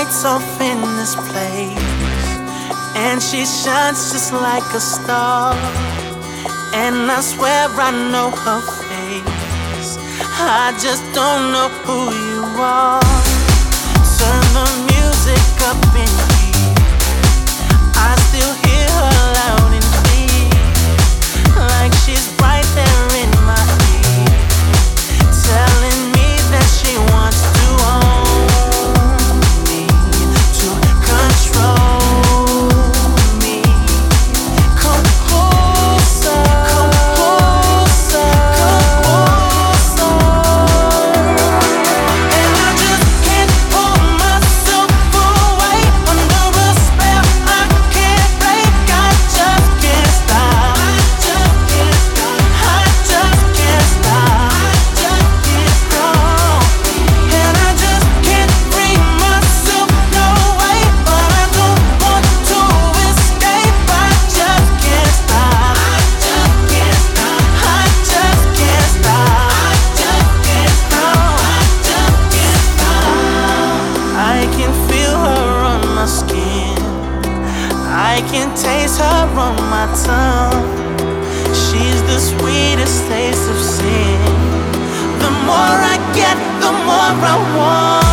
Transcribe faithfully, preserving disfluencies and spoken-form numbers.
lights off in this place, and she shines just like a star. And I swear I know her face, I just don't know who you are. Turn the music up in here, I still hear her loud and clear, like she's right there in my ear, telling me that she wants to own me, to control me. Come closer, come closer, come closer. And I just can't pull myself away under a spell I can't break. I just can't stop. I just can't stop. I just can't stop. I just can't stop. And I just can't bring myself no way, but I don't want to escape. I just can't stop. I just can't stop. I just can't stop. I just can't stop. I just can't stop. I can feel her on my skin, I can taste her on my tongue. She's the sweetest taste of sin. The more I get, the more I want.